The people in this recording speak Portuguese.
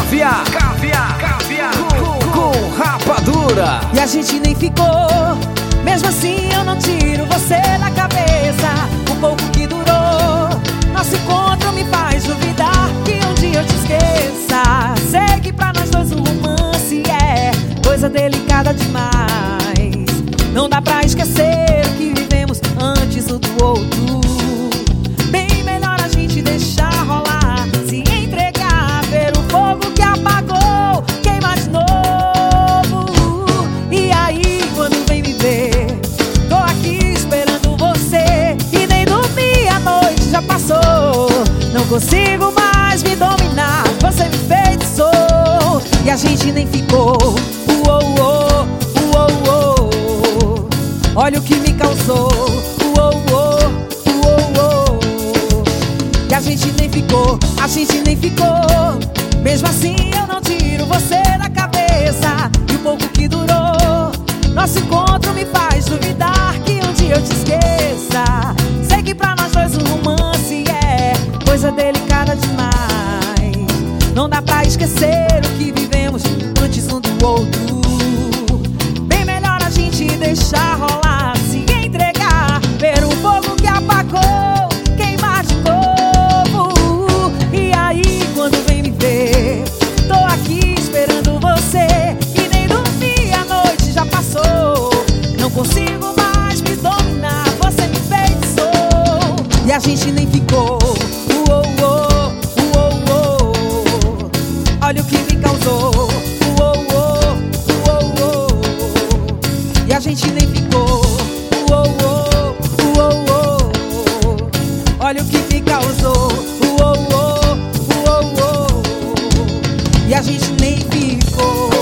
Cávia com rapadura. E a gente nem ficou, mesmo assim eu não tiro você da cabeça. O pouco que durou, nosso encontro me faz duvidar que um dia eu te esqueça. Sei que pra nós dois o romance é coisa delicada demais. Não dá pra esquecer o que vivemos antes um do outro. Bem melhor a gente deixar rolar, se entregar, ver o fogo que apagou queimar de novo. E aí quando vem me ver, tô aqui esperando você e nem dormi, a noite já passou. Não consigo mais me dominar, você me feitiçou. E a gente nem ficou, olha o que me causou, E a gente nem ficou, mesmo assim eu não tiro você da cabeça. E o pouco que durou, nosso encontro me faz duvidar que um dia eu te esqueça. Sei que pra nós dois o romance é coisa delicada demais. Não dá pra esquecer o que vivemos antes um do outro. Bem melhor a gente deixar rolar, se entregar, ver o fogo que apagou queimar de novo. E aí quando vem me ver, tô aqui esperando você e nem dormi, a noite já passou. Não consigo mais me dominar, você me feitiçou. E a gente nem ficou, olha o que me causou, E a gente nem ficou, olha o que me causou, E a gente nem ficou.